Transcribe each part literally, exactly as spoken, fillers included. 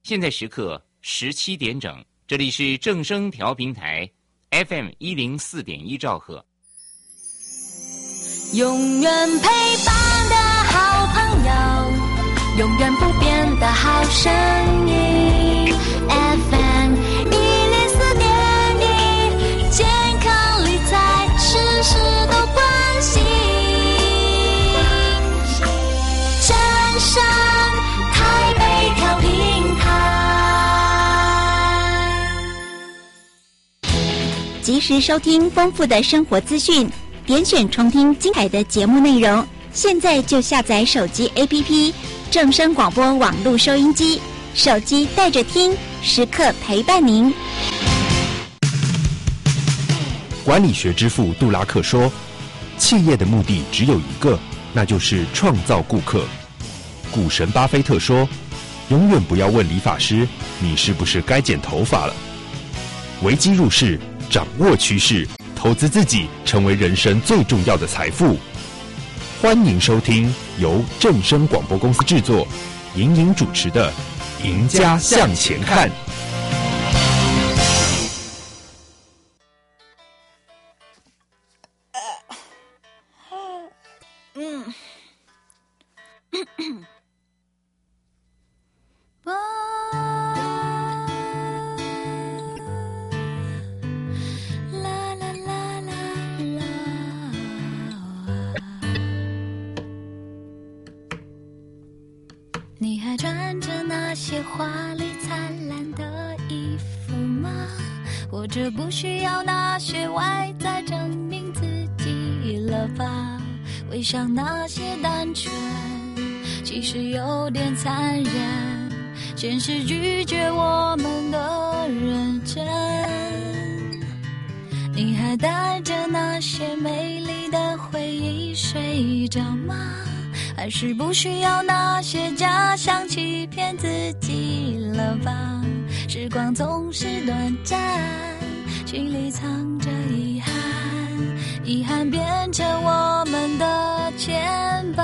现在时刻十七点整，这里是正声调频台 F M 一零四点一兆赫。 永远陪伴的好朋友，永远不变的好声音 F M 一零四点一，健康理财事事都关心。正声台北调频台， 及时收听丰富的生活资讯，点选重听精彩的节目内容。现在就下载手机 A P P 正声广播网络收音机，手机带着听，时刻陪伴您。 管理学之父杜拉克说，企业的目的只有一个，那就是创造顾客。股神巴菲特说，永远不要问理发师你是不是该剪头发了。危机入市，掌握趋势，投资自己，成为人生最重要的财富。欢迎收听由正声广播公司制作、莹莹主持的《赢家向前看》。 嗯。你还穿着那些华丽灿烂的衣服吗？或者不需要那些外在证明自己了吧？回想那些单纯，其实有点残忍，现实拒绝我们的认真。你还带着那些美丽的回忆睡着吗？还是不需要那些假象欺骗自己了吧？时光总是短暂，心里藏着遗憾，遗憾变成我们的牵绊。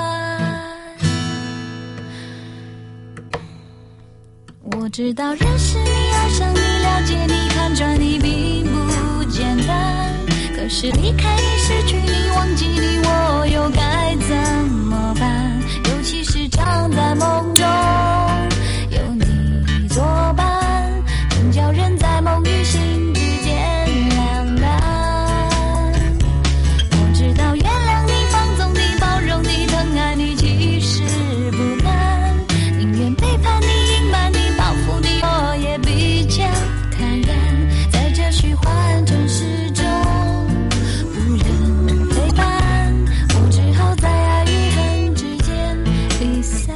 我知道认识你，爱上你，了解你，看穿你并不简单，可是离开你，失去你，忘记你，我又该怎么办？尤其是常在梦中有你作伴，更叫人在梦与醒之间两难。我知道原谅你，放纵你，包容你，疼爱你，其实不难，宁愿背叛你，隐瞒你，报复你，我也比较坦然。在这虚幻城市中无人陪伴，我只好在爱与恨之间离散。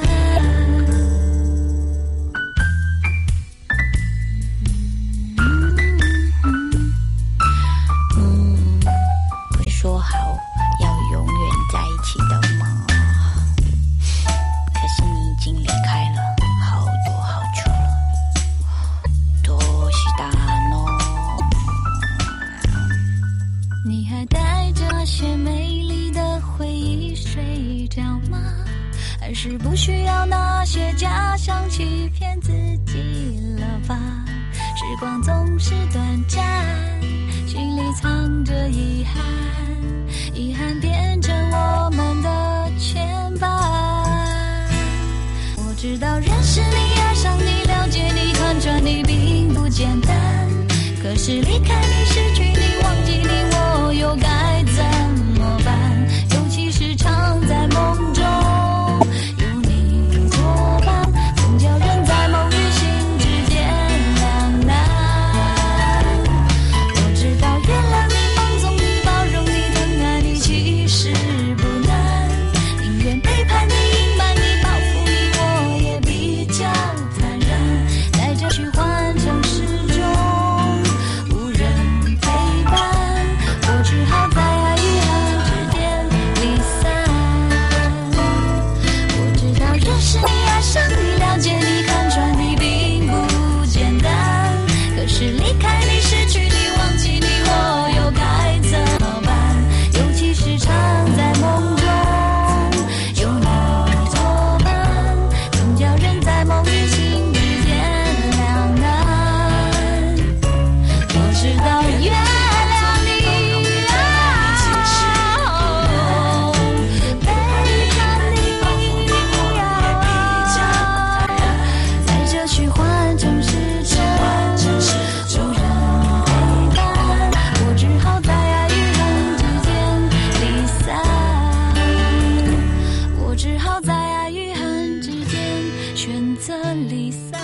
嗯，不是说好要永远在一起的吗？可是你已经离开了好多好久了，多西达诺。你还带着那些美丽的回忆睡着吗？还是不需要那些假象欺骗自己了吧？时光总是短暂，心里藏着遗憾，遗憾变成我们的牵绊。我知道认识你，爱上你，了解你，看穿你并不简单，可是离开你，失去你，忘记你，我又该怎么办？尤其是常在梦中有你作伴，更叫人在梦与醒之间两难。我知道原谅你，放纵你，包容你，疼爱你，其实不难，宁愿背叛你，隐瞒你，报复你，我也比较离散。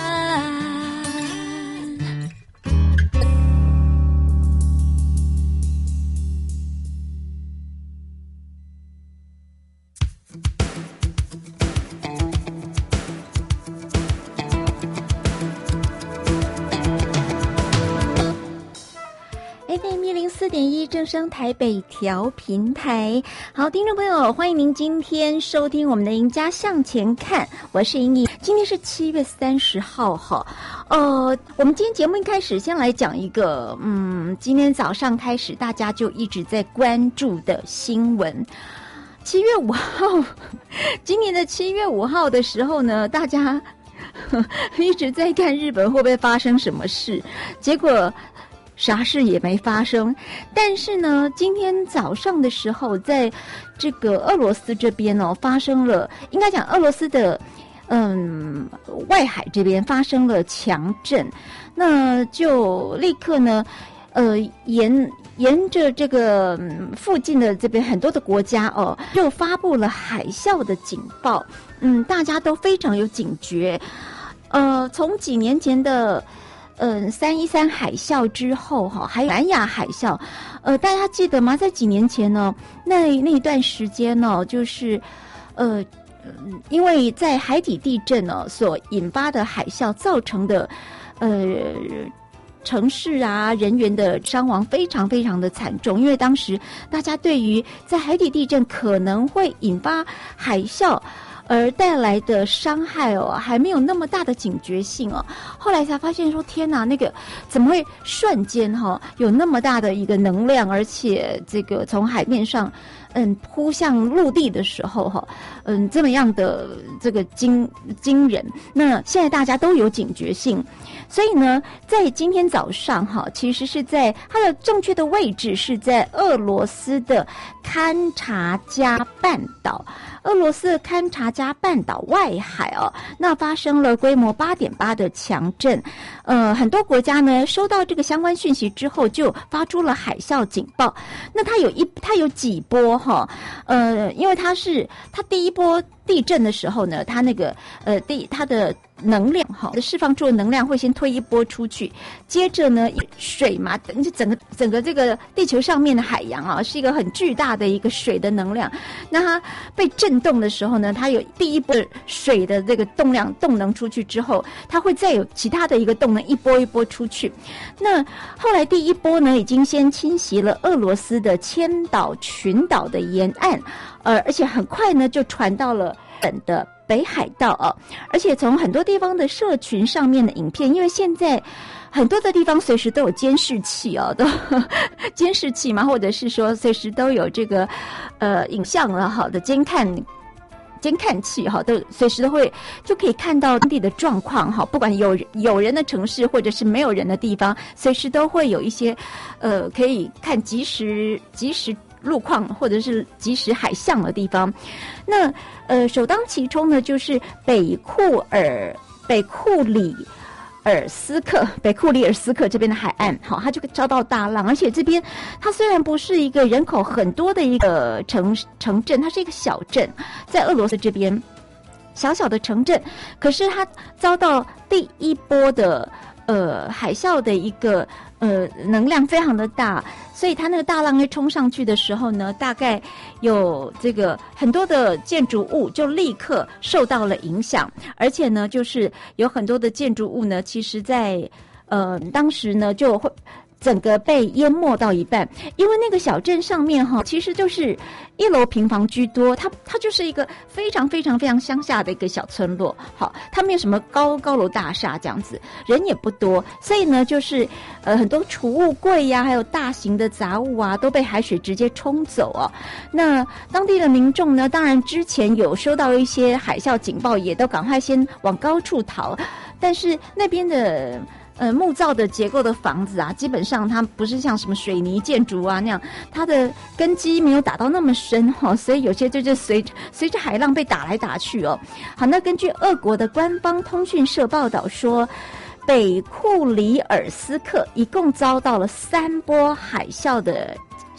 F M 一零四点一正声台北调频台，好，听众朋友，欢迎您今天收听我们的《赢家向前看》，我是莹莹。今天是七月三十号哈，呃，我们今天节目一开始先来讲一个，嗯，今天早上开始大家就一直在关注的新闻。七月五号，今年的七月五号的时候呢，大家呵一直在看日本会不会发生什么事，结果啥事也没发生。但是呢，今天早上的时候，在这个俄罗斯这边哦，发生了，应该讲俄罗斯的嗯外海这边发生了强震，那就立刻呢，呃沿沿着这个、嗯、附近的这边很多的国家哦，就发布了海啸的警报。嗯，大家都非常有警觉。呃，从几年前的嗯，三一三海啸之后哈，还有南亚海啸，呃，大家记得吗？在几年前呢，那那一段时间呢，就是呃，因为在海底地震呢所引发的海啸造成的呃城市啊人员的伤亡非常非常的惨重，因为当时大家对于在海底地震可能会引发海啸而带来的伤害哦，还没有那么大的警觉性哦。后来才发现说，天哪，那个怎么会瞬间哈、哦、有那么大的一个能量，而且这个从海面上嗯扑向陆地的时候哈、哦，嗯这么样的这个惊惊人。那现在大家都有警觉性，所以呢，在今天早上哈，其实是在它的正确的位置是在俄罗斯的勘察加半岛。俄罗斯的勘察加半岛外海哦，那发生了规模八点八的强震，呃，很多国家呢收到这个相关讯息之后，就发出了海啸警报。那它有一，它有几波哈，呃，因为它是它第一波地震的时候呢，它那个呃地它的能量哈，释放出的能量会先推一波出去，接着呢水嘛，整个整个这个地球上面的海洋啊，是一个很巨大的一个水的能量。那它被震动的时候呢，它有第一波水的这个动量动能出去之后，它会再有其他的一个动能一波一波出去。那后来第一波呢，已经先侵袭了俄罗斯的千岛群岛的沿岸，呃，而且很快呢就传到了本的北海道哦，而且从很多地方的社群上面的影片，因为现在很多的地方随时都有监视器哦，都监视器嘛，或者是说随时都有这个呃影像了好的监看监看器哈，都随时都会就可以看到当地的状况哈，不管有有人的城市或者是没有人的地方，随时都会有一些呃可以看即时即时路况或者是即时海象的地方。那呃首当其冲呢，就是北库尔北库里尔斯克北库里尔斯克这边的海岸，好，它就遭到大浪，而且这边它虽然不是一个人口很多的一个城城镇，它是一个小镇，在俄罗斯这边小小的城镇，可是它遭到第一波的呃海啸的一个呃能量非常的大，所以它那个大浪一冲上去的时候呢，大概有这个很多的建筑物就立刻受到了影响，而且呢，就是有很多的建筑物呢，其实在呃当时呢就会整个被淹没到一半，因为那个小镇上面哈，其实就是一楼平房居多，它它就是一个非常非常非常乡下的一个小村落，好，它没有什么高高楼大厦这样子，人也不多，所以呢，就是呃很多储物柜呀、啊，还有大型的杂物啊，都被海水直接冲走哦。那当地的民众呢，当然之前有收到一些海啸警报，也都赶快先往高处逃，但是那边的呃，木造的结构的房子啊，基本上它不是像什么水泥建筑啊那样，它的根基没有打到那么深哈、哦，所以有些就是随随着海浪被打来打去哦。好，那根据俄国的官方通讯社报道说，北库里尔斯克一共遭到了三波海啸的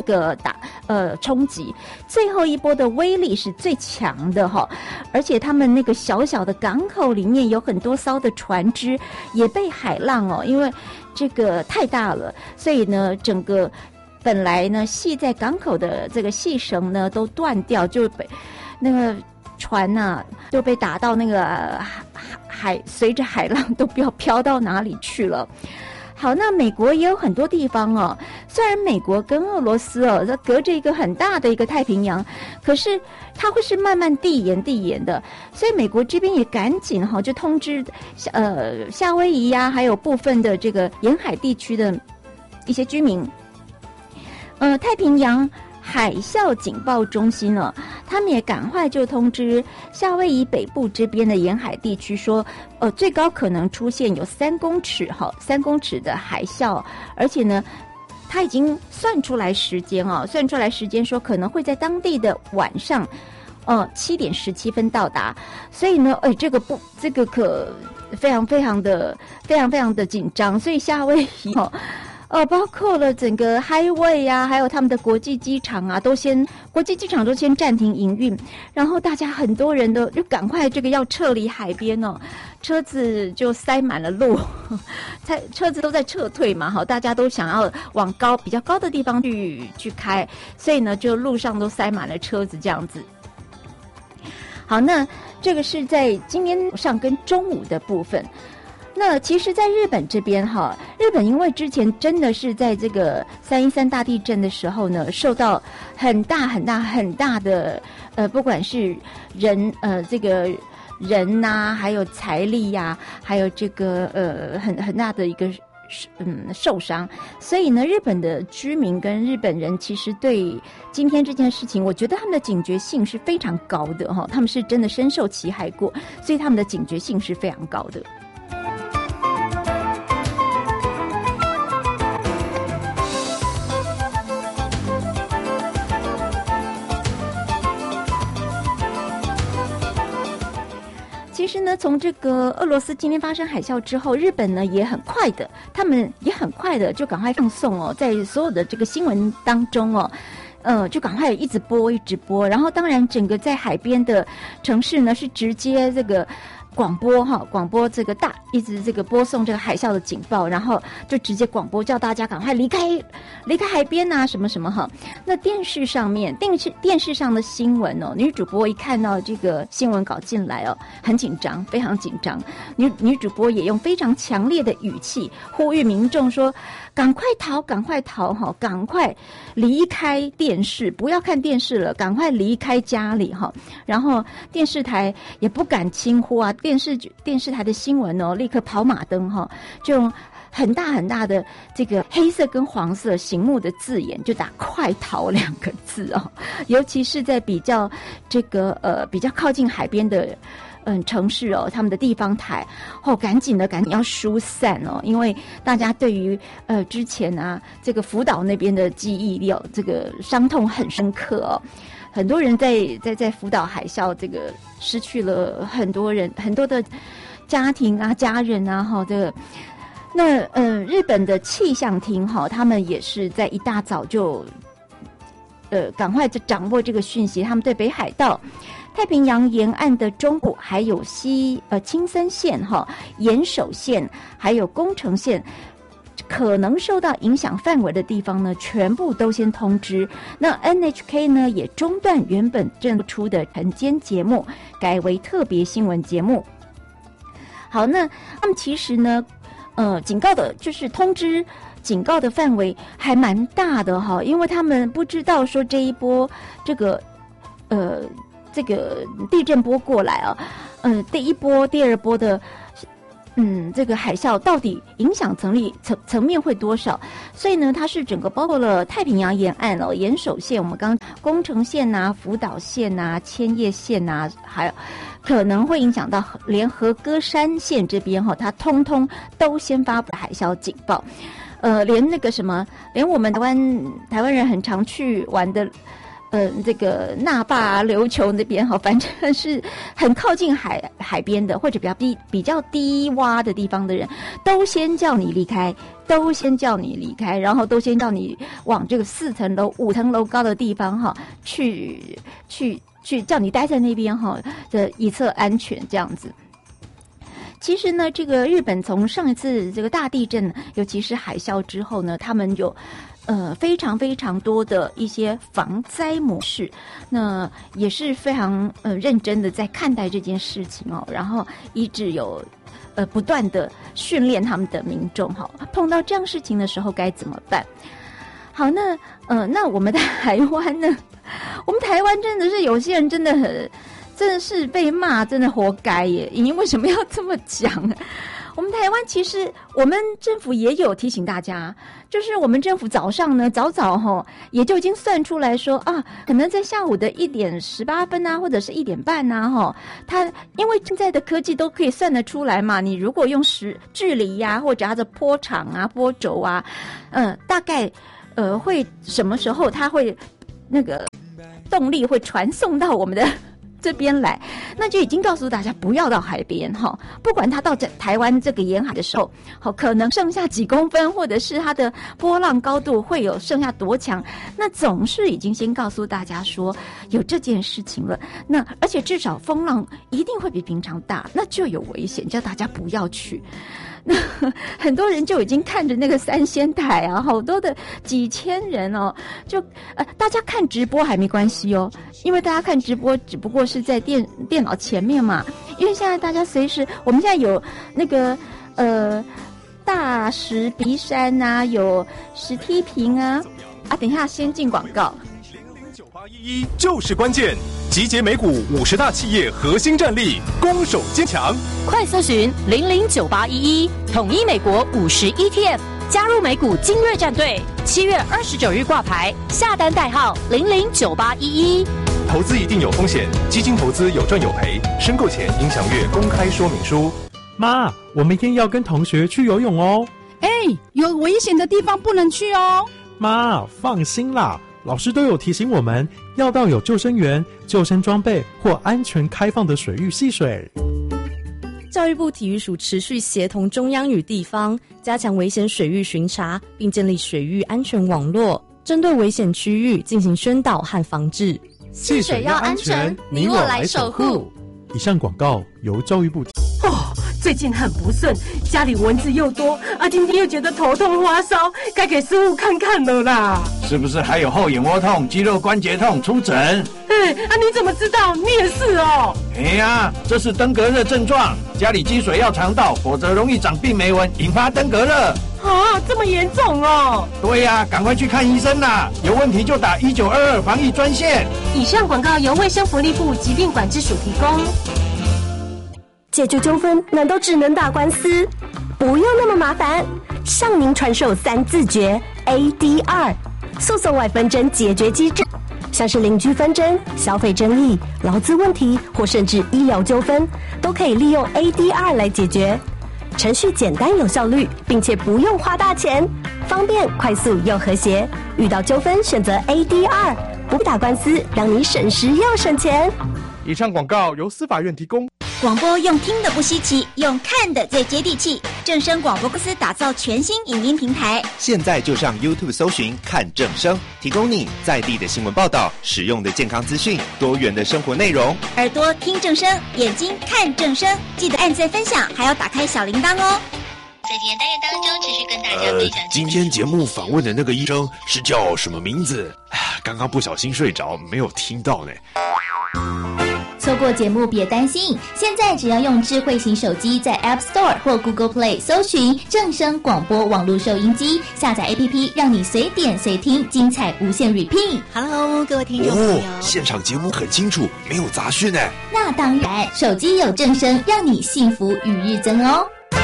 个打呃冲击，最后一波的威力是最强的哈，而且他们那个小小的港口里面有很多艘的船只也被海浪哦，因为这个太大了，所以呢整个本来呢系在港口的这个细绳呢都断掉，就被那个船呐、啊、就被打到那个、呃、海，随着海浪都不要飘到哪里去了。好，那美国也有很多地方哦，虽然美国跟俄罗斯哦，它隔着一个很大的一个太平洋，可是它会是慢慢递延递延的，所以美国这边也赶紧哈、哦，就通知呃夏威夷呀、啊，还有部分的这个沿海地区的一些居民，呃，太平洋海啸警报中心呢、哦，他们也赶快就通知夏威夷北部这边的沿海地区说，呃，最高可能出现有三公尺哈，三公尺的海啸，而且呢，他已经算出来时间哦，算出来时间说可能会在当地的晚上，呃，七点十七分到达，所以呢，哎，这个不，这个可非常非常的非常非常的紧张，所以夏威夷哦。呃，包括了整个 highway 啊，还有他们的国际机场啊，都先国际机场都先暂停营运，然后大家很多人都就赶快这个要撤离海边哦，车子就塞满了路，车车子都在撤退嘛，好，大家都想要往高比较高的地方去去开，所以呢，就路上都塞满了车子这样子。好，那这个是在今天上跟中午的部分。那其实在日本这边哈，日本因为之前真的是在这个三一三大地震的时候呢，受到很大很大很大的呃，不管是人呃这个人呐、啊，还有财力呀、啊，还有这个呃很很大的一个嗯受伤，所以呢，日本的居民跟日本人其实对今天这件事情，我觉得他们的警觉性是非常高的哈，他们是真的深受其害过，所以他们的警觉性是非常高的。其实呢，从这个俄罗斯今天发生海啸之后，日本呢也很快的，他们也很快的就赶快放送哦，在所有的这个新闻当中哦，呃，就赶快一直播一直播。然后当然整个在海边的城市呢是直接这个广播哈，广播这个大一直这个播送这个海啸的警报，然后就直接广播叫大家赶快离开离开海边啊，什么什么哈。那电视上面电视电视上的新闻哦，女主播一看到这个新闻稿进来哦，很紧张，非常紧张。女女主播也用非常强烈的语气呼吁民众说：赶快逃，赶快逃哈，赶快离开电视，不要看电视了，赶快离开家里哈。然后电视台也不敢轻忽啊。电视电视台的新闻哦，立刻跑马灯哈，就用很大很大的这个黑色跟黄色醒目的字眼，就打"快逃"两个字哦。尤其是在比较这个呃比较靠近海边的嗯城市哦，他们的地方台哦，赶紧的赶紧要疏散哦，因为大家对于呃之前啊这个福岛那边的记忆有这个伤痛很深刻哦。很多人在在在福岛海啸这个失去了很多人很多的家庭啊家人啊哈这个那呃日本的气象厅哈他们也是在一大早就呃赶快就掌握这个讯息，他们对北海道太平洋沿岸的中部还有西呃青森县哈岩手县还有宫城县可能受到影响范围的地方呢，全部都先通知。那 N H K 呢也中断原本正出的晨间节目，改为特别新闻节目。好，那他们其实呢，呃，警告的就是通知警告的范围还蛮大的哈，因为他们不知道说这一波这个呃这个地震波过来啊，嗯、呃，第一波、第二波的。嗯，这个海啸到底影响层力层层面会多少？所以呢，它是整个包括了太平洋沿岸哦，岩手县，我们刚刚宫城县呐、啊、福岛县呐、啊、千叶县呐、啊，还有可能会影响到连和歌山县这边哈、哦，它通通都先发布海啸警报。呃，连那个什么，连我们台湾台湾人很常去玩的。 呃，这个那霸、琉球那边哈，反正是很靠近海海边的，或者比较低、比较低洼的地方的人，都先叫你离开，都先叫你离开，然后都先叫你往这个四层楼、五层楼高的地方哈，去去去，叫你待在那边哈，这以测安全这样子。其实呢，这个日本从上一次这个大地震，尤其是海啸之后呢，他们有呃非常非常多的一些防灾模式，那也是非常呃认真的在看待这件事情哦，然后一直有呃不断的训练他们的民众哈，碰到这样事情的时候该怎么办？好，那呃那我们的台湾呢？我们台湾真的是有些人真的很。真的是被骂，真的活该耶！你为什么要这么讲？我们台湾其实，我们政府也有提醒大家，就是我们政府早上呢，早早哈，也就已经算出来说啊，可能在下午的一点十八分啊，或者是一点半呐，哈，它因为现在的科技都可以算得出来嘛。你如果用时距离呀、啊，或者它的波长啊、波轴啊，嗯、呃，大概呃会什么时候它会那个动力会传送到我们的这边来，那就已经告诉大家不要到海边哈，不管它到台湾这个沿海的时候，好可能剩下几公分，或者是它的波浪高度会有剩下多强，那总是已经先告诉大家说有这件事情了。那而且至少风浪一定会比平常大，那就有危险，叫大家不要去。那很多人就已经看着那个三仙台啊，好多的几千人哦，就呃大家看直播还没关系哦，因为大家看直播只不过是在电电脑前面嘛，因为现在大家随时，我们现在有那个呃大石鼻山啊，有石梯坪啊，啊等一下先进广告。 九八一一就是关键，集结美股五十大企业核心战力，攻守坚强。 快搜寻零零九八一一，统一美国五十 E T F， 加入美股精锐战队。七月二十九日挂牌，下单代号零零九八一一。 投资一定有风险，基金投资有赚有赔，申购前应详阅公开说明书。 妈，我明天要跟同学去游泳哦。 哎，有危险的地方不能去哦。 妈，放心啦。老师都有提醒我们要到有救生员、救生装备或安全开放的水域戏水。 教育部体育署持续协同中央与地方，加强危险水域巡查，并建立水域安全网络，针对危险区域进行宣导和防治。 戏水要安全，你我来守护。 以上广告由教育部。 哦，最近很不顺，家里蚊子又多，啊，今天又觉得头痛发烧，该给师傅看看了啦。 是不是还有后眼窝痛、肌肉关节痛？出诊。 哎，啊，你怎么知道？你也是哦。 哎呀，这是登革热症状，家里积水要常倒，否则容易长病媒蚊，引发登革热。 啊，这么严重哦。 对呀、啊，赶快去看医生啦，有问题就打一九二二防疫专线。 以上广告由卫生福利部疾病管制署提供。 解决纠纷难道只能打官司？不用那么麻烦，向您传授三字诀 A D R 诉讼外纷争解决机制，像是邻居纷争、消费争议、劳资问题或甚至医疗纠纷，都可以利用 A D R 来解决。程序简单有效率，并且不用花大钱，方便快速又和谐。遇到纠纷选择 A D R， 不打官司，让你省时又省钱。 以上广告由司法院提供。 广播用听的不稀奇，用看的最接地气。正声广播公司打造全新影音平台， 现在就上 YouTube 搜寻看正声，提供你在地的新闻报道、实用的健康资讯、多元的生活内容。 耳朵听正声，眼睛看正声，记得按赞分享，还要打开小铃铛哦。 在今天单元当中，持续跟大家分享、呃。 今天节目访问的那个医生是叫什么名字？刚刚不小心睡着，没有听到呢。 错过节目别担心，现在只要用智慧型手机在 App Store 或 Google Play 搜寻正声广播网络收音机，下载 A P P， 让你随点随听，精彩无限 repeat。Hello， 各位听众朋友、 哦，现场节目很清楚，没有杂讯呢。 那当然，手机有正声，让你幸福与日增哦。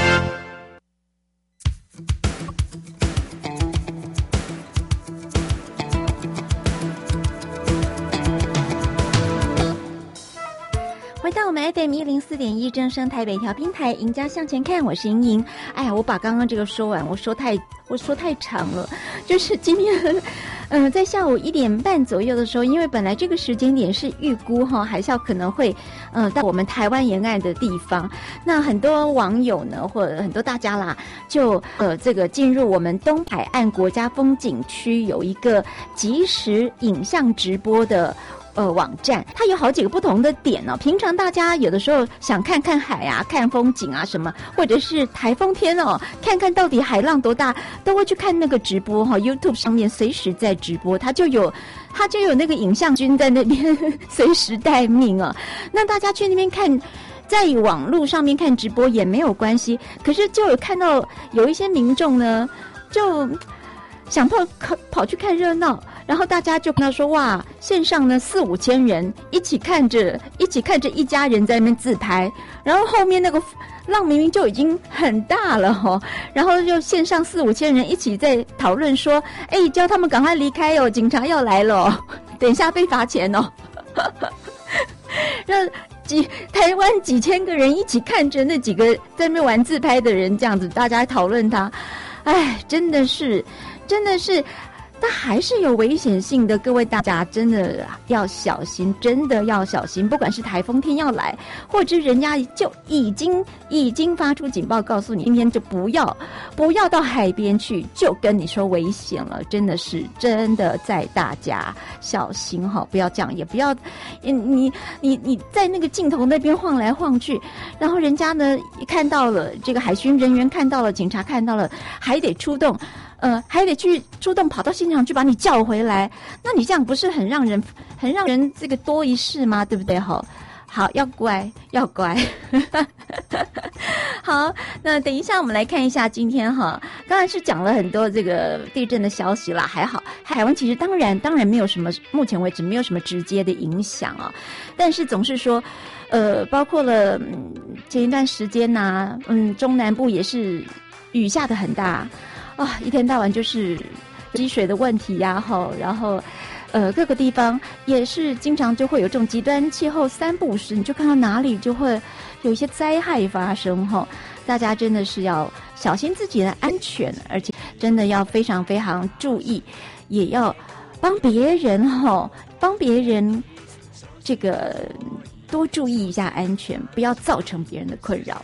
回到我们 F M 一零四点一正声台北调频台，赢家向前看，我是莹莹。哎呀，我把刚刚这个说完，我说太我说太长了，就是今天嗯、呃，在下午一点半左右的时候，因为本来这个时间点是预估哈海啸可能会嗯、呃、到我们台湾沿岸的地方，那很多网友呢或者很多大家啦，就呃这个进入我们东海岸国家风景区有一个即时影像直播的。呃，网站它有好几个不同的点哦。平常大家有的时候想看看海啊、看风景啊什么，或者是台风天哦，看看到底海浪多大，都会去看那个直播哈、哦。YouTube 上面随时在直播，它就有它就有那个影像君在那边随时待命啊、哦。那大家去那边看。在网络上面看直播也没有关系，可是就有看到有一些民众呢，就想跑跑去看热闹，然后大家就跟他说：“哇，线上呢四五千人一起看着，一起看着一家人在那边自拍，然后后面那个浪明明就已经很大了哈、哦，然后就线上四五千人一起在讨论说：哎，叫他们赶快离开哦，警察要来了、哦，等一下被罚钱哦。”让几台湾几千个人一起看着那几个在那边玩自拍的人，这样子大家讨论他，哎，真的是，真的是。但还是有危险性的，各位大家真的要小心，真的要小心。不管是台风天要来，或者人家就已经已经发出警报，告诉你今天就不要不要到海边去，就跟你说危险了。真的是真的，在大家小心哈，不要这样，也不要你你你你在那个镜头那边晃来晃去，然后人家呢看到了，这个海巡人员看到了，警察看到了，还得出动。呃，还得去出动跑到现场去把你叫回来，那你这样不是很让人很让人这个多一事吗？对不对？好，好，要乖，要乖。好，那等一下我们来看一下今天哈，刚才是讲了很多这个地震的消息啦，还好，海湾其实当然当然没有什么，目前为止没有什么直接的影响啊，但是总是说。呃，包括了、嗯、前一段时间呐、啊，嗯，中南部也是雨下得很大。啊，一天到晚就是积水的问题呀、啊，吼，然后，呃，各个地方也是经常就会有这种极端气候，三不五时你就看到哪里就会有一些灾害发生，吼，大家真的是要小心自己的安全，而且真的要非常非常注意，也要帮别人，吼，帮别人这个多注意一下安全，不要造成别人的困扰。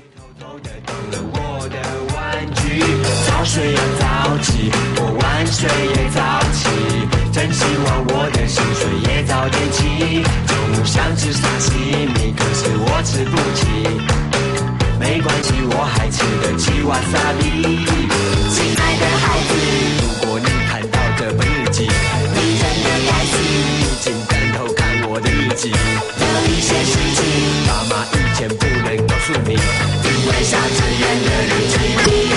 早睡要早起，我晚睡也早起，真希望我的薪水也早点起。中午想吃沙西米，可是我吃不起，没关系，我还吃得起瓦萨比。亲爱的孩子，如果你看到这本日记，你真的该死，请转头看我的日记。有一些事情，爸妈以前不能告诉你，因为下志愿的日记里。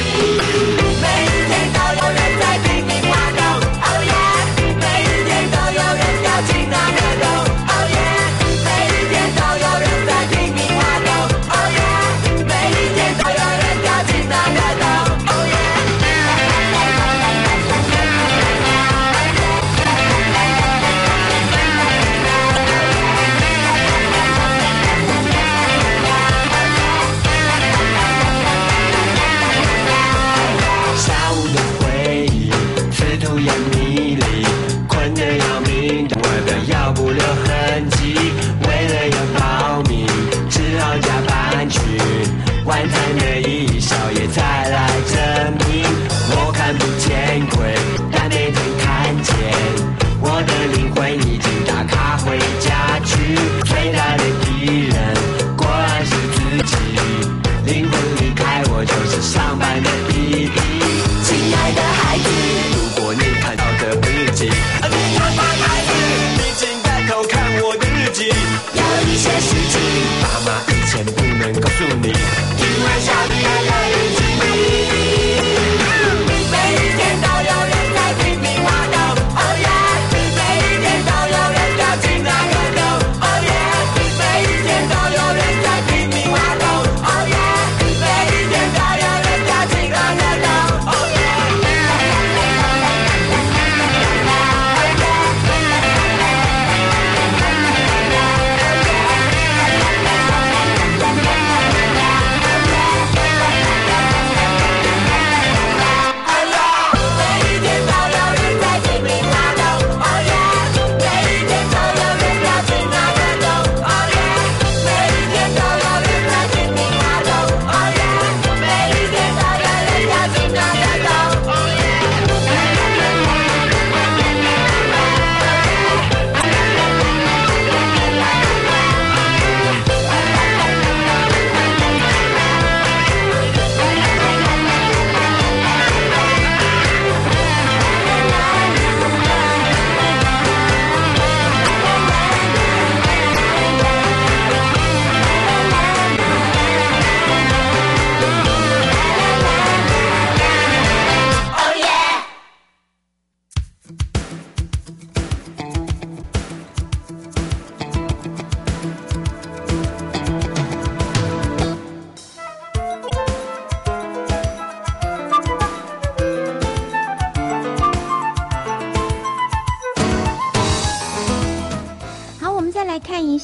晚餐的一宵夜才来证明，我看不见鬼，但每天看见我的灵魂已经打卡回家去。最大的敌人果然是自己，灵魂离开我就是上班的弟弟。亲爱的孩子，如果你看到这本日记，你看吧孩子，你请抬头看我的日记。有一些事情，爸妈以前不能告诉你。因为下雨的日记里，每一天都有人在拼命挖洞，哦耶！每一天都有人掉进那个洞，哦耶！每一天都有人在拼命挖洞，哦耶！每一天都有人掉进那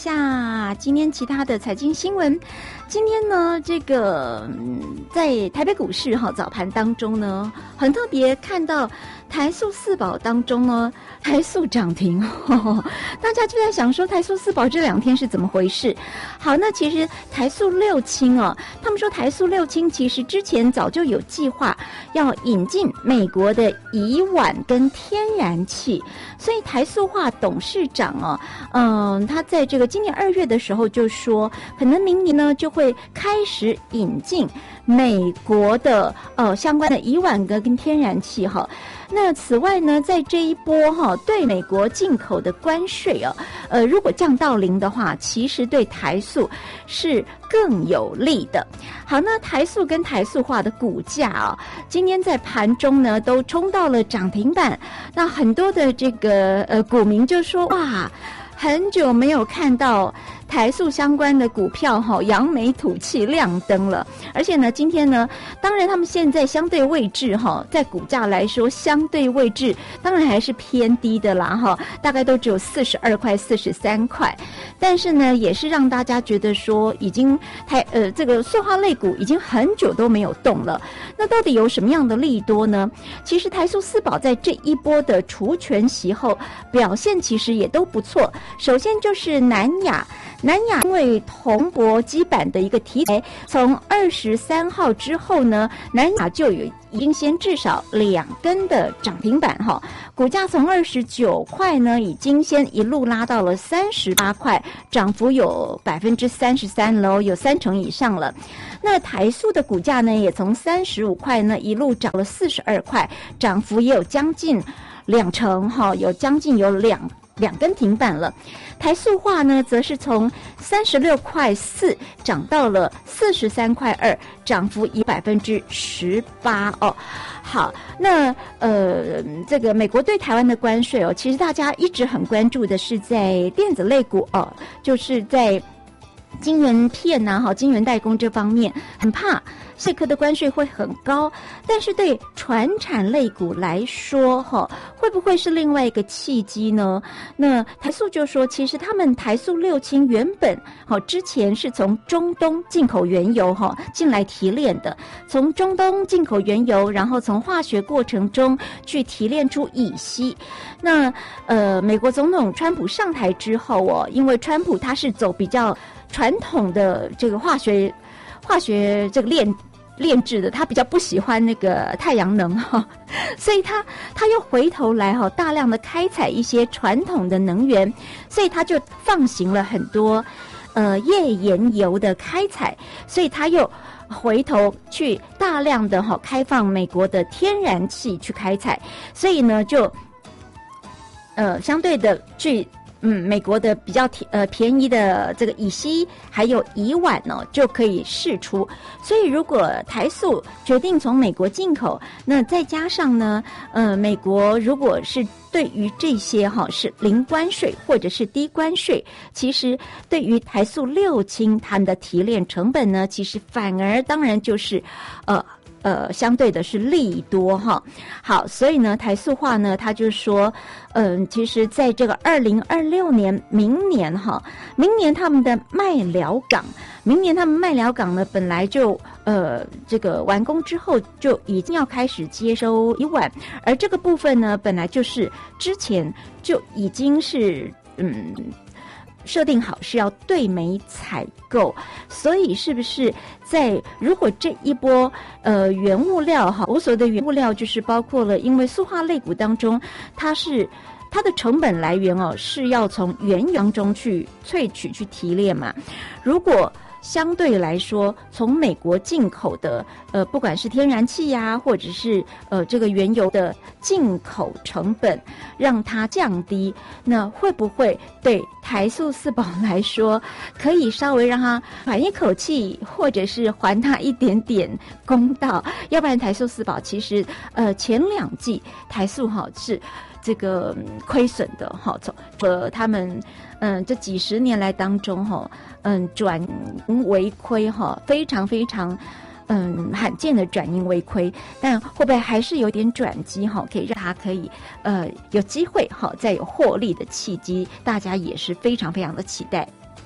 下今天其他的财经新闻。今天呢，这个、嗯、在台北股市哈早盘当中呢，很特别看到台塑四宝当中呢，台塑涨停、哦，大家就在想说台塑四宝这两天是怎么回事？好，那其实台塑六轻哦，他们说台塑六轻其实之前早就有计划要引进美国的乙烷跟天然气，所以台塑化董事长哦，嗯，他在这个今年二月的时候就说，可能明年呢就会开始引进美国的呃相关的乙烷跟跟天然气哈。那此外呢，在这一波哈对美国进口的关税啊，呃，如果降到零的话，其实对台塑是更有利的。好，那台塑跟台塑化的股价啊，今天在盘中呢都冲到了涨停板。那很多的这个呃股民就说，哇，很久没有看到台塑相关的股票哈扬眉吐气亮灯了，而且呢，今天呢，当然他们现在相对位置哈，在股价来说相对位置当然还是偏低的啦哈，大概都只有四十二块、四十三块，但是呢，也是让大家觉得说，已经台呃这个塑化类股已经很久都没有动了。那到底有什么样的利多呢？其实台塑四宝在这一波的除权息后表现其实也都不错。首先就是南亚。南亚因为铜箔基板的一个题材，从二十三号之后呢，南亚就有已经先至少两根的涨停板哈，股价从二十九块呢，已经先一路拉到了三十八块，涨幅有百分之三十三喽，有三成以上了。那台塑的股价呢，也从三十五块呢一路涨了四十二块，涨幅也有将近两成哈，有将近有两。两根停板了，台塑化呢，则是从三十六块四涨到了四十三块二，涨幅以百分之十八哦。好，那呃，这个美国对台湾的关税哦，其实大家一直很关注的是在电子类股哦，就是在晶圆片呐、啊，哈，晶圆代工这方面很怕这颗的关税会很高，但是对传产类股来说，哈，会不会是另外一个契机呢？那台塑就说，其实他们台塑六轻原本哈之前是从中东进口原油哈进来提炼的，从中东进口原油，然后从化学过程中去提炼出乙烯。那呃，美国总统川普上台之后哦，因为川普他是走比较传统的这个化学化学这个炼炼制的，他比较不喜欢那个太阳能哈，所以他他又回头来哈，大量的开采一些传统的能源，所以他就放行了很多呃页岩油的开采，所以他又回头去大量的哈开放美国的天然气去开采，所以呢就呃相对的去。嗯，美国的比较呃便宜的这个乙烯还有乙烷呢，就可以释出。所以如果台塑决定从美国进口，那再加上呢，呃，美国如果是对于这些哈是零关税或者是低关税，其实对于台塑六轻它们的提炼成本呢，其实反而当然就是呃。呃，相对的是利多哈。好，所以呢，台塑化呢，他就说，嗯、呃，其实在这个二零二六年，明年哈，明年他们的麦寮港，明年他们麦寮港呢，本来就呃这个完工之后就已经要开始接收乙烷，而这个部分呢，本来就是之前就已经是嗯。设定好是要对美采购，所以是不是在如果这一波呃原物料哈，我所谓的原物料就是包括了，因为塑化类股当中，它是它的成本来源哦是要从原油当中去萃取去提炼嘛，如果相对来说，从美国进口的，呃，不管是天然气呀、啊，或者是呃这个原油的进口成本，让它降低，那会不会对台塑四宝来说，可以稍微让它缓一口气，或者是还它一点点公道？要不然台塑四宝其实，呃，前两季台塑哈是这个亏损的哈，从呃他们嗯这几十年来当中哈。嗯，转盈为亏哈，非常非常嗯罕见的转盈为亏，但会不会还是有点转机哈？可以让它可以呃有机会哈，再有获利的契机，大家也是非常非常的期待。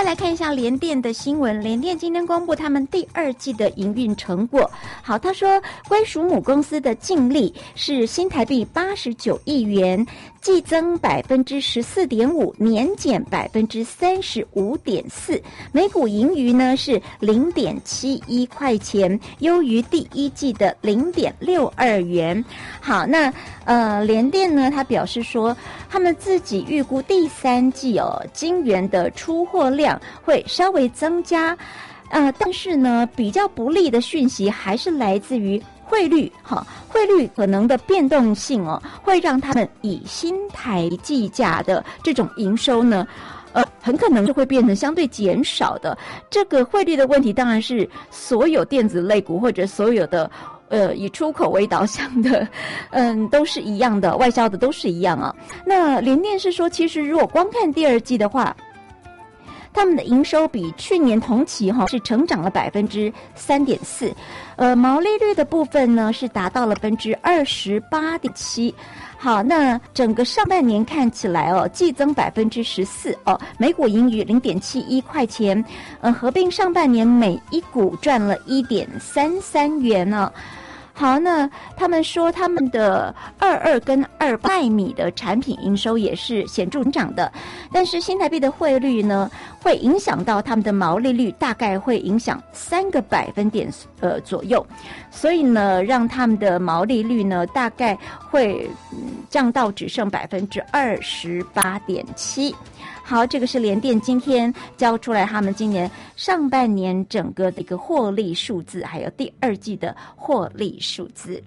来看一下联电的新闻。联电今天公布他们第二季的营运成果。好，他说归属母公司的净利是新台币八十九亿元，季增百分之十四点五，年减百分之三十五点四，每股盈余呢是零点七一块钱，优于第一季的零点六二元。好，那呃联电呢，他表示说，他们自己预估第三季哦，晶圆的出货量会稍微增加，呃，但是呢，比较不利的讯息还是来自于汇率，哈，汇率可能的变动性哦，会让他们以新台计价的这种营收呢，呃，很可能就会变成相对减少的。这个汇率的问题，当然是所有电子类股或者所有的。呃，以出口为导向的，嗯，都是一样的，外销的都是一样啊。那联电是说，其实如果光看第二季的话，他们的营收比去年同期哈、哦、是成长了百分之三点四，呃，毛利率的部分呢是达到了百分之二十八点七。好，那整个上半年看起来哦，季增百分之十四哦，每股盈余零点七一块钱，呃，合并上半年每一股赚了一点三三元呢、哦。好，那他们说他们的二二跟二八奈米的产品营收也是显著增长的，但是新台币的汇率呢，会影响到他们的毛利率，大概会影响三个百分点呃左右，所以呢，让他们的毛利率呢，大概会、嗯、降到只剩百分之二十八点七。好，这个是联电今天交出来他们今年上半年整个的一个获利数字，还有第二季的获利数字。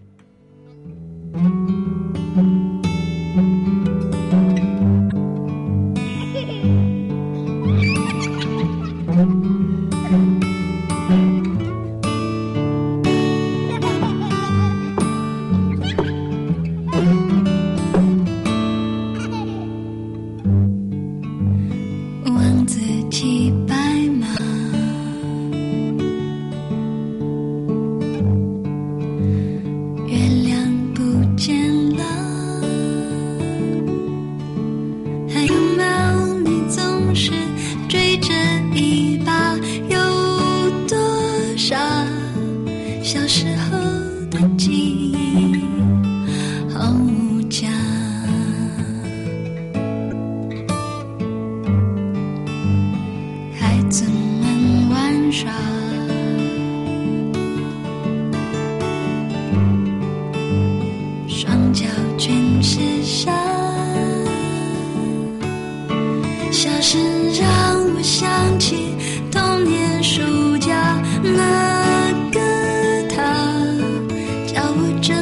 那个他叫我这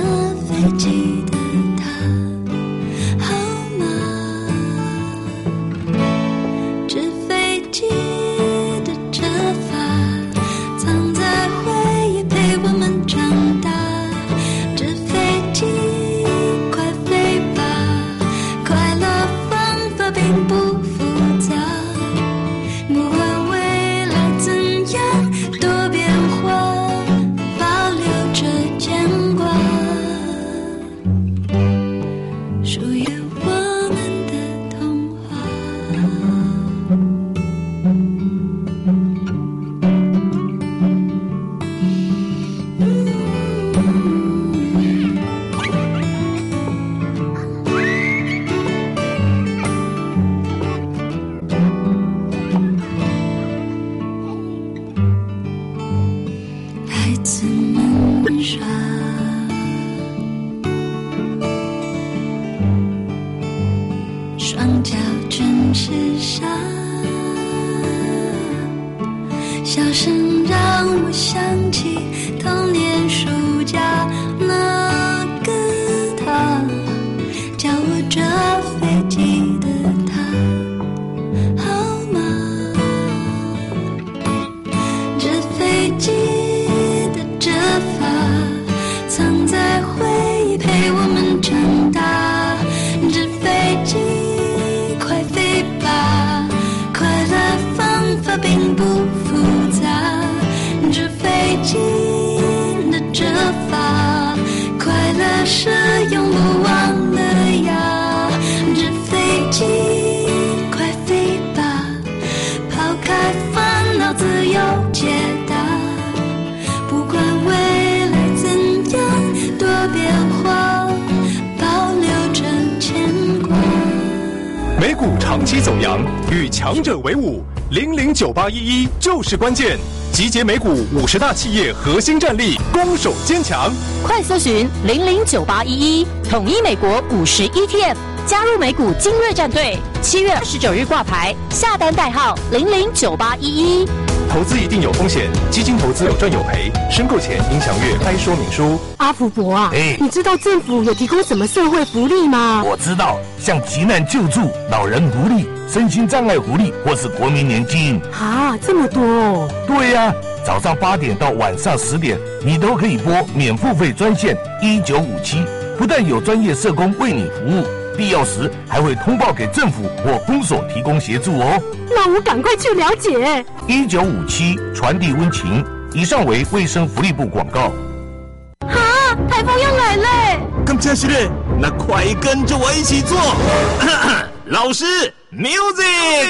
股长期走扬，与强者为伍，零零九八一一就是关键。集结美股五十大企业核心战力，攻守坚强。 快搜寻零零九八一一，统一美国五十 E T F， 加入美股精锐战队。七月二十九日挂牌，下单代号零零九八一一。 投资一定有风险，基金投资有赚有赔，申购前应详阅该说明书。 阿福伯啊， 哎， 你知道政府有提供什么社会福利吗？ 我知道，像急难救助、老人福利、身心障碍福利，或是国民年金。 啊，这么多哦！ 对呀、啊，早上八点到晚上十点，你都可以拨免付费专线一九五七，不但有专业社工为你服务，必要时还会通报给政府或公所提供协助哦。 那我赶快去了解。 一九五七传递温情，以上为卫生福利部广告。 啊，台风要来嘞！ 更加是嘞，那快跟着我一起做。老师 ，music。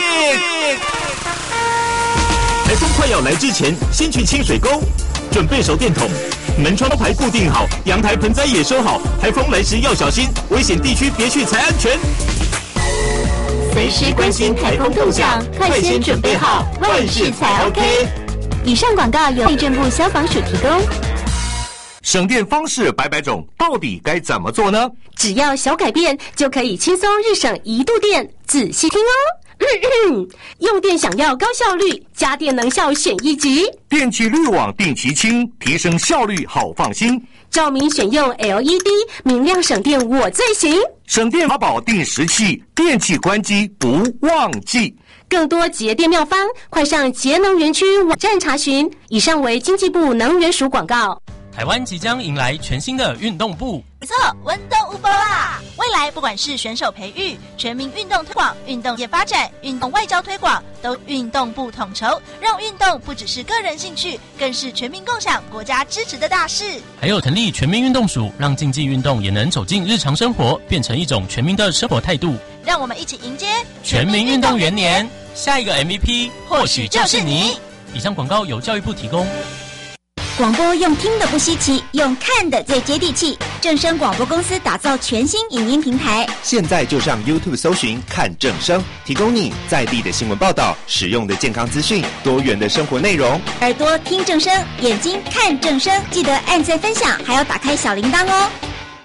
台风快要来之前，先去清水沟，准备手电筒，门窗牌固定好，阳台盆栽也收好。台风来时要小心，危险地区别去才安全。 随时关心台风动向，快先准备好，万事才 OK。 以上广告由内政部消防署提供。 省电方式百百种，到底该怎么做呢？ 只要小改变，就可以轻松日省一度电。仔细听哦。用电想要高效率，家电能效选一级。 电器滤网定期清，提升效率好放心。 照明选用 L E D， 明亮省电我最行。 省电法宝定时器，电器关机不忘记。 更多节电妙方，快上节能园区网站查询。以上为经济部能源署广告。 台湾即将迎来全新的运动部， 没错，运动有步啦！未来不管是选手培育、全民运动推广、运动业发展、运动外交推广，都运动部统筹，让运动不只是个人兴趣，更是全民共享、国家支持的大事。 还有成立全民运动署，让竞技运动也能走进日常生活，变成一种全民的生活态度。 让我们一起迎接全民运动元年，下一个 M V P 或许就是你。以上广告由教育部提供。 广播用听的不稀奇，用看的最接地气。正声广播公司打造全新影音平台， 现在就上 YouTube 搜寻看正声，提供你在地的新闻报道、实用的健康资讯、多元的生活内容。 耳朵听正声，眼睛看正声，记得按赞分享，还要打开小铃铛哦。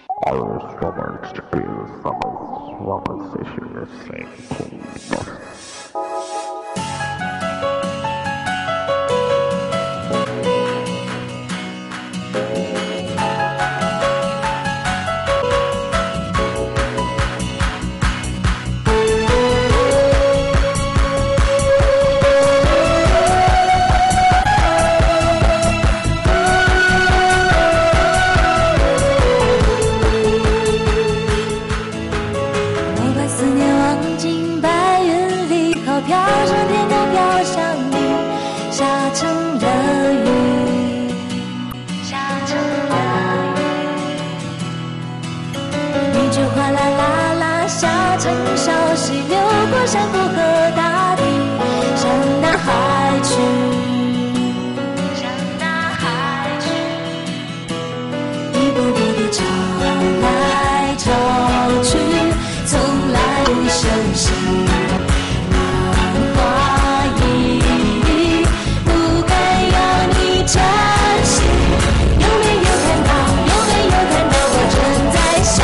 山谷和大地，向大海去，向大海去，一步步地潮来潮去，从来不休息。昙花一滴，不该要你珍惜。有没有看到？有没有看到我正在想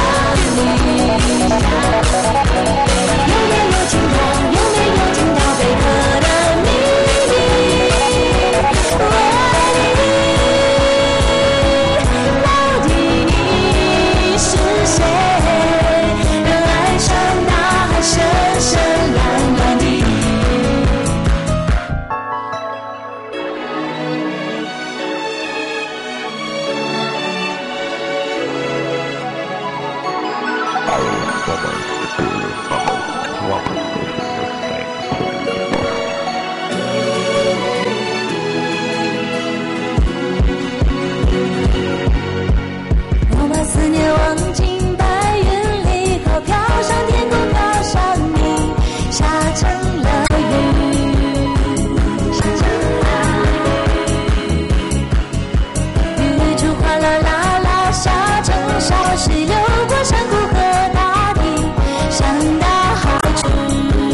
你？水流过山谷和大地，向大海去。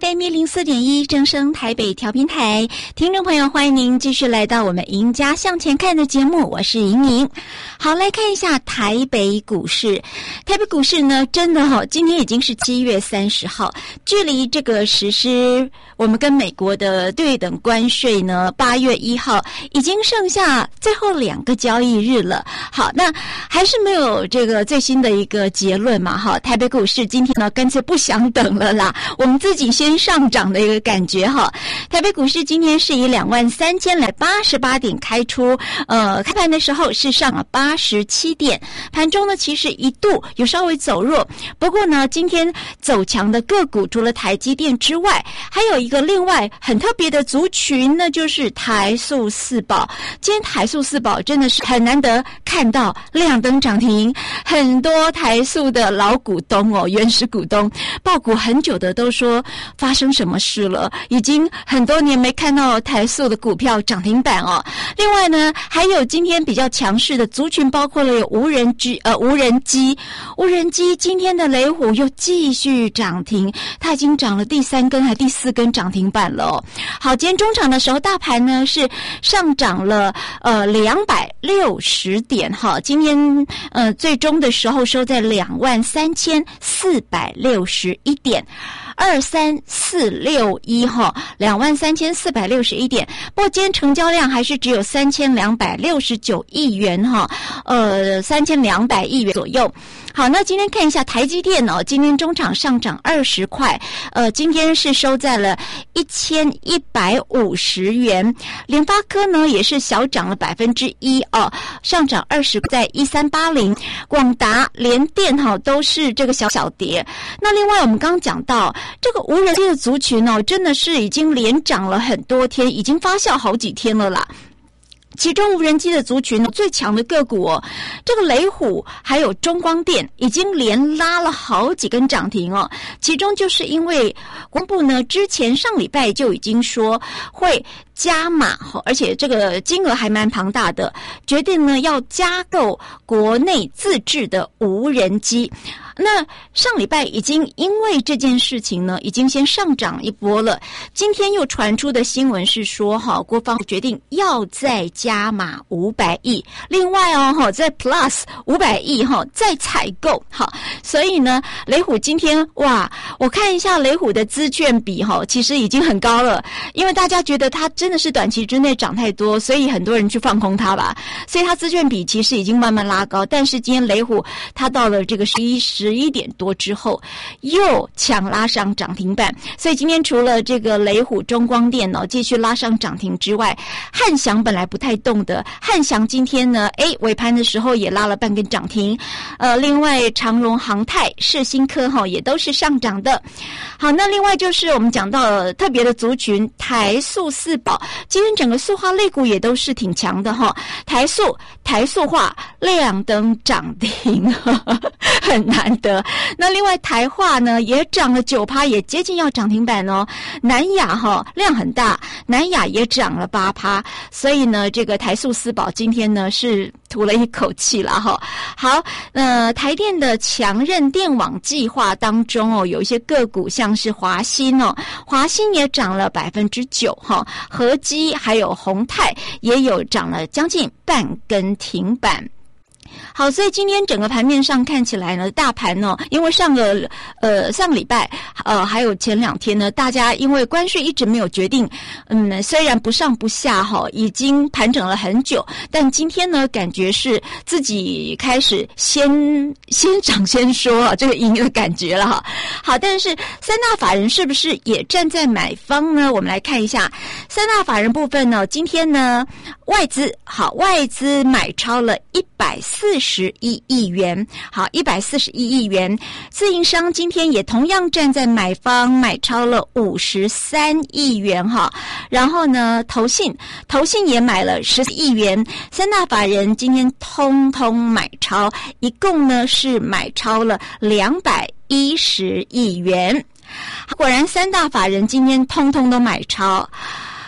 F M 一零四点一正声台北调频台，听众朋友，欢迎您继续来到我们赢家向前看的节目，我是莹莹。好，来看一下台北股市。台北股市呢，真的哈、哦，今天已经是七月三十号，距离这个实施我们跟美国的对等关税呢，八月一号已经剩下最后两个交易日了。好，那还是没有这个最新的一个结论嘛？哈，台北股市今天呢，干脆不想等了啦，我们自己先上涨的一个感觉哈。台北股市今天是以两万三千来八十八点开出，呃，开盘的时候是上了八十七点，盘中呢其实一度有稍微走弱，不过呢，今天走强的个股除了台积电之外，还有一个另外很特别的族群，那就是台塑四宝。今天台塑四宝真的是很难得看到亮灯涨停，很多台塑的老股东哦，原始股东抱股很久的都说发生什么事了，已经很多年没看到台塑的股票涨停板哦。另外呢，还有今天比较强势的族群，包括了有无人机呃无人机，无人机今天的雷虎又继续涨停，它已经涨了第三根还第四根涨停板了哦。好，今天中场的时候，大盘呢是上涨了呃两百六十点哈，今天呃最终的时候收在两万三千四百六十一点。二三四六一哈，两万三千四百六十一点。不过今天成交量还是只有三千两百六十九亿元哈，呃，三千两百亿元左右。好，那今天看一下台积电哦，今天中场上涨二十块，呃，今天是收在了一千一百五十元。联发科呢也是小涨了百分之一哦，上涨二十，在一三八零。广达、联电哈、哦、都是这个小小跌。那另外我们刚刚讲到这个无人机的族群哦，真的是已经连涨了很多天，已经发酵好几天了啦。其中无人机的族群最强的个股哦，这个雷虎还有中光电已经连拉了好几根涨停哦。其中就是因为公布呢，之前上礼拜就已经说会加码，而且这个金额还蛮庞大的，决定呢要加购国内自制的无人机。那上礼拜已经因为这件事情呢，已经先上涨一波了。今天又传出的新闻是说，哈，国防决定要再加码五百亿，另外哦，哈，再 plus 五百亿哈，再采购，好，所以呢，雷虎今天哇，我看一下雷虎的资券比哈，其实已经很高了，因为大家觉得它真的是短期之内涨太多，所以很多人去放空它吧，所以它资券比其实已经慢慢拉高，但是今天雷虎它到了这个十一十。十一点多之后又抢拉上涨停板，所以今天除了这个雷虎、中光电哦继续拉上涨停之外，汉翔本来不太动的，汉翔今天呢，哎尾盘的时候也拉了半根涨停，呃，另外长荣航太、世新科哈、哦、也都是上涨的。好，那另外就是我们讲到特别的族群台塑四宝，今天整个塑化类股也都是挺强的哈、哦，台塑、台塑化亮灯涨停，呵呵很难得。那另外台化呢也涨了 百分之九， 也接近要涨停板哦。南亚哈、哦、量很大，南亚也涨了 百分之八， 所以呢这个台塑四宝今天呢是吐了一口气了哈。好，呃台电的强韧电网计划当中哦，有一些个股像是华新哦，华新也涨了 百分之九 哈，和基还有宏泰也有涨了将近半根停板。好，所以今天整个盘面上看起来呢，大盘呢、哦，因为上个呃上个礼拜呃还有前两天呢，大家因为关税一直没有决定，嗯，虽然不上不下哈、哦，已经盘整了很久，但今天呢，感觉是自己开始先先涨先说啊，这个赢的感觉了哈。好，但是三大法人是不是也站在买方呢？我们来看一下三大法人部分呢，今天呢外资好外资买超了一百四十一亿元，好，一百四十一亿元。自营商今天也同样站在买方，买超了五十三亿元哈。然后呢，投信投信也买了十四亿元，三大法人今天通通买超，一共呢是买超了两百一十亿元。果然三大法人今天通通都买超。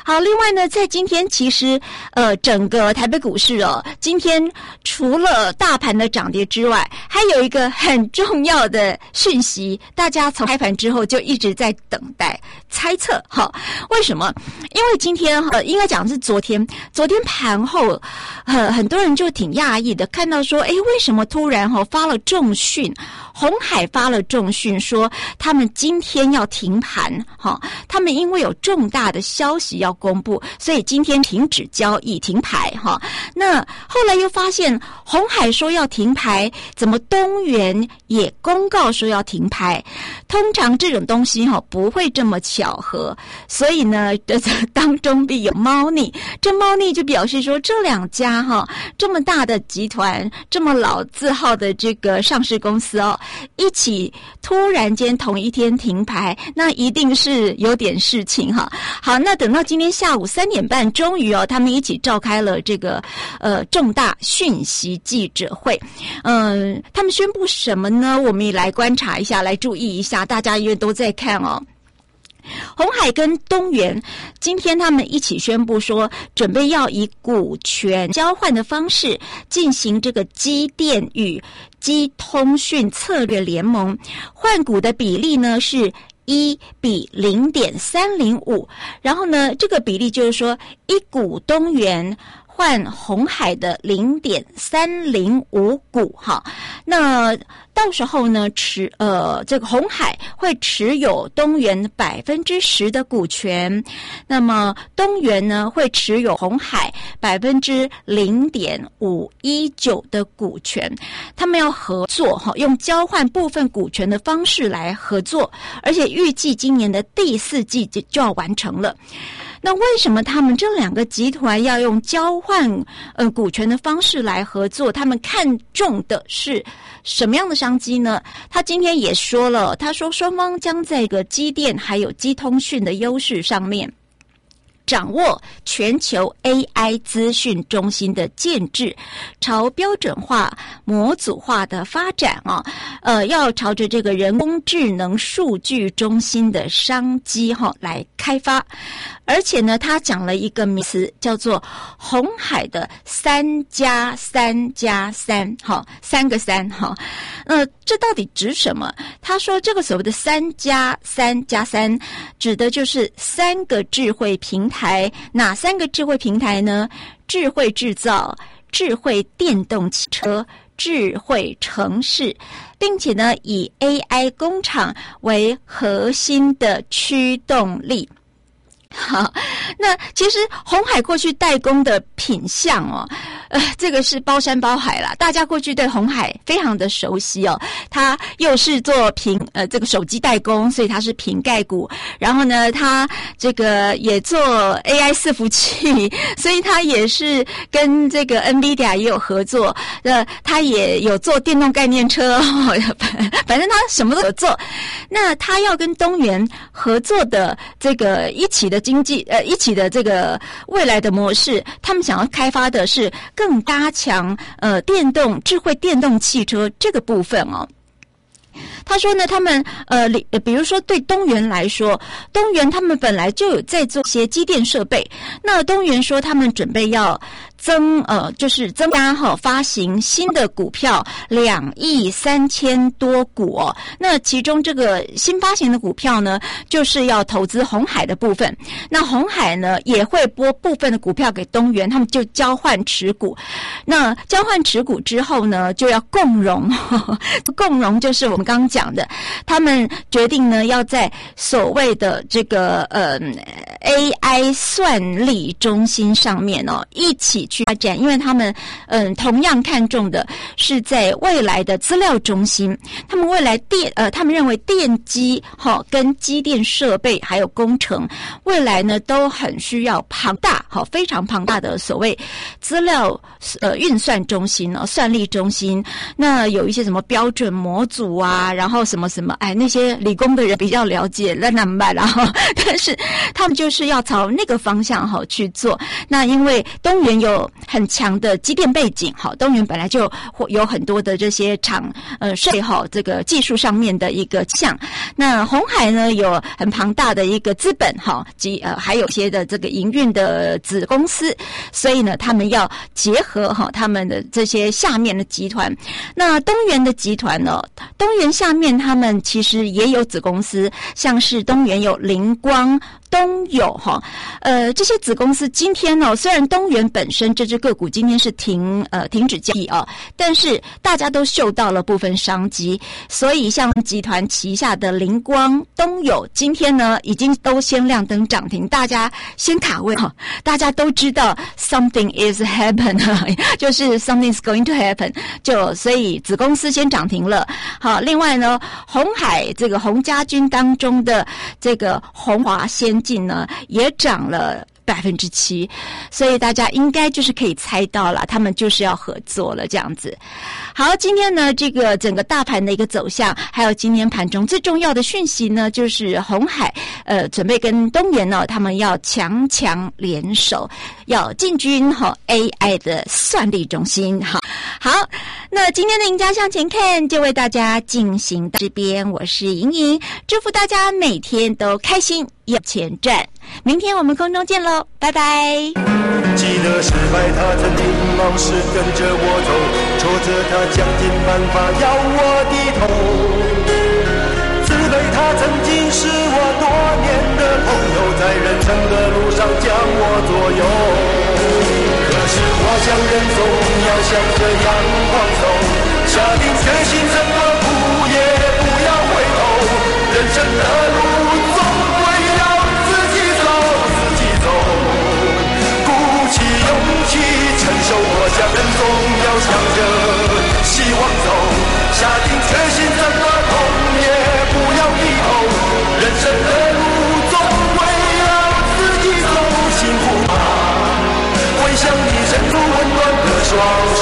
好，另外呢，在今天其实呃整个台北股市哦，今天除了大盘的涨跌之外，还有一个很重要的讯息，大家从开盘之后就一直在等待猜测。好，为什么？因为今天呃应该讲是昨天，昨天盘后呃很多人就挺讶异的，看到说，诶，为什么突然哈、哦、发了重讯？鸿海发了重讯说他们今天要停盘，哈，他们因为有重大的消息要公布，所以今天停止交易停牌，哈。那后来又发现鸿海说要停牌，怎么东元也公告说要停牌？通常这种东西哈不会这么巧合，所以呢，这当中必有猫腻。这猫腻就表示说这两家哈这么大的集团，这么老字号的这个上市公司哦。一起突然间同一天停牌，那一定是有点事情哈。好，那等到今天下午三点半，终于哦，他们一起召开了这个呃重大讯息记者会。嗯、呃，他们宣布什么呢？我们也来观察一下，来注意一下，大家因为都在看哦。鸿海跟东元今天他们一起宣布说，准备要以股权交换的方式进行这个机电与机通讯策略联盟，换股的比例呢是一比零点三零五，然后呢，这个比例就是说一股东元换鸿海的零点三零五股哈，那到时候呢，持呃这个鸿海会持有东元百分之十的股权，那么东元呢会持有鸿海百分之零点五一九的股权，他们要合作哈，用交换部分股权的方式来合作，而且预计今年的第四季就就要完成了。那为什么他们这两个集团要用交换呃股权的方式来合作？他们看重的是什么样的商机呢？他今天也说了，他说双方将在一个机电还有机通讯的优势上面，掌握全球 A I 资讯中心的建制，朝标准化、模组化的发展啊，呃，要朝着这个人工智能数据中心的商机哈、哦、来开发。而且呢，他讲了一个名词，叫做鸿海的三加三加三，哈，三个三哈。呃，这到底指什么？他说，这个所谓的三加三加三，指的就是三个智慧平台。哪三个智慧平台呢？智慧制造、智慧电动汽车、智慧城市，并且呢，以 A I 工厂为核心的驱动力。好，那其实鸿海过去代工的品项哦，呃，这个是包山包海啦，大家过去对鸿海非常的熟悉哦。它又是做瓶呃这个手机代工，所以它是瓶盖股。然后呢，它这个也做 A I 伺服器，所以它也是跟这个 NVIDIA 也有合作。呃，它也有做电动概念车，哦、反正它什么都有做。那它要跟东元合作的这个一起的经济呃一起的这个未来的模式，他们想要开发的是更加强呃电动智慧电动汽车这个部分哦。他说呢，他们呃，比如说对东元来说，东元他们本来就有在做些机电设备，那东元说他们准备要增呃，就是增加哈发行新的股票两亿三千多股哦。那其中这个新发行的股票呢，就是要投资鸿海的部分。那鸿海呢也会拨部分的股票给东元，他们就交换持股。那交换持股之后呢，就要共荣，呵呵共荣就是我们刚刚讲的，他们决定呢要在所谓的这个呃 A I 算力中心上面哦一起去发展，因为他们嗯同样看重的是在未来的资料中心，他们未来电呃他们认为电机哈、哦、跟机电设备还有工程未来呢都很需要庞大好、哦、非常庞大的所谓资料呃运算中心哦算力中心，那有一些什么标准模组啊，然后什么什么哎那些理工的人比较了解那难办然后但是他们就是是要朝那个方向哈去做。那因为东元有很强的机电背景，哈，东元本来就有很多的这些厂呃设备哈，这个技术上面的一个项。那鸿海呢有很庞大的一个资本哈，及呃还有些的这个营运的子公司，所以呢他们要结合哈他们的这些下面的集团。那东元的集团呢，东元下面他们其实也有子公司，像是东元有灵光、东友哈，呃，这些子公司今天呢、哦，虽然东元本身这只个股今天是停呃停止交易啊、哦，但是大家都嗅到了部分商机，所以像集团旗下的灵光、东友今天呢已经都先亮灯涨停，大家先卡位哈、哦，大家都知道 something is happen， 就是 something is going to happen， 就所以子公司先涨停了。好，另外呢，鸿海这个鸿家军当中的这个鸿华先进呢也涨了百分之七，所以大家应该就是可以猜到了，他们就是要合作了这样子。好，今天呢这个整个大盘的一个走向，还有今天盘中最重要的讯息呢，就是鸿海呃准备跟东元呢，他们要强强联手，要进军哈、哦、A I 的算力中心。好，好，那今天的赢家向前看就为大家进行到这边，我是莹莹，祝福大家每天都开心有钱赚。明天我们空中见喽，拜拜。 记得失败他曾经冒失跟着我走，挫折他想尽办法要我低头，自卑他曾经是我多年的朋友，在人生的路上将我左右。可是我想人总要像这阳光走，下定决心怎么哭也不要回头，人生的路总会要自己走自己走，鼓起勇气承受，我想人总要向着希望走，下定决心怎么痛也不要低头，人生的路总会要自己走，辛苦吧，会向你伸出温暖的双手。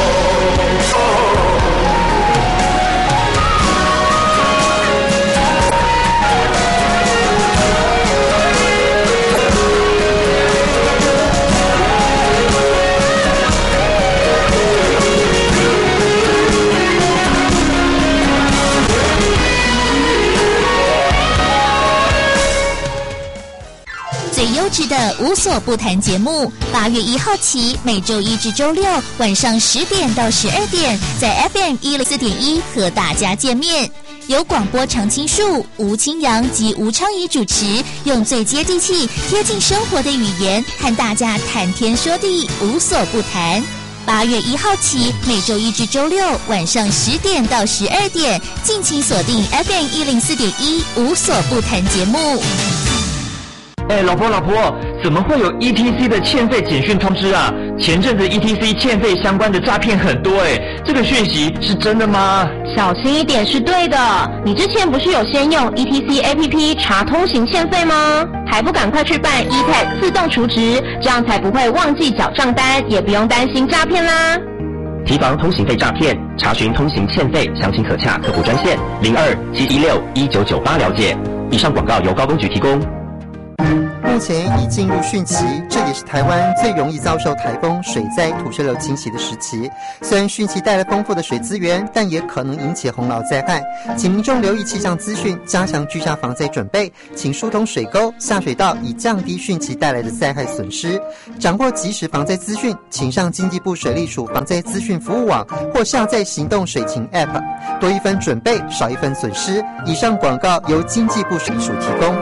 最优质的无所不谈节目，八月一号起，每周一至周六晚上十点到十二点，在 F M 一零四点一和大家见面。由广播常青树、吴清扬及吴昌仪主持，用最接地气、贴近生活的语言，和大家谈天说地，无所不谈。八月一号起，每周一至周六晚上十点到十二点，敬请锁定 F M 一零四点一无所不谈节目。 哎，老婆老婆，怎么会有 E T C 的欠费简讯通知啊？前阵子 E T C 欠费相关的诈骗很多哎，这个讯息是真的吗？ 小心一点是对的。你之前不是有先用 E T C A P P 查通行欠费吗？还不赶快去办 E T A G 自动储值，这样才不会忘记缴账单，也不用担心诈骗啦。 提防通行费诈骗，查询通行欠费，详情可洽客服专线零二七一六一九九八了解。以上广告由高工局提供。 目前已进入汛期，这也是台湾最容易遭受台风、水灾、土石流侵袭的时期。虽然汛期带来丰富的水资源，但也可能引起洪涝灾害，请民众留意气象资讯，加强居家防灾准备，请疏通水沟、下水道，以降低汛期带来的灾害损失。掌握即时防灾资讯，请上经济部水利署防灾资讯服务网或下载行动水情 App， 多一分准备，少一分损失。以上广告由经济部水利署提供。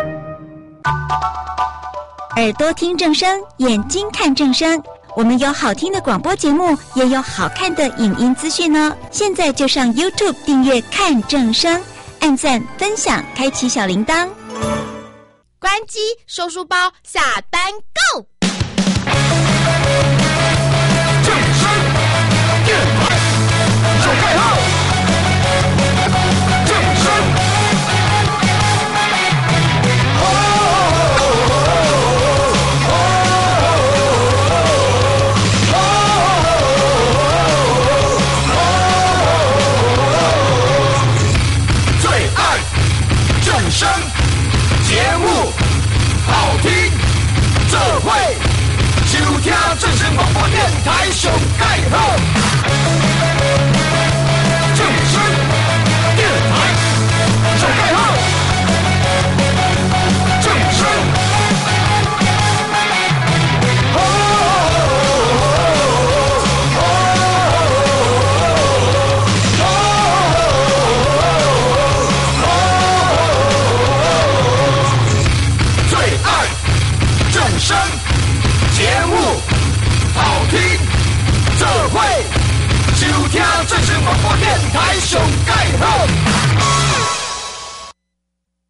耳朵听正声，眼睛看正声。我们有好听的广播节目，也有好看的影音资讯呢。现在就上 YouTube 订阅看正声，按赞、分享，开启小铃铛。 关机，收书包，下单 Go！ 正声电台手盖号，正声。正声节目好听。 台上盖好。正声电台上盖好。正声。声节目好听，这会收听正声广播电台上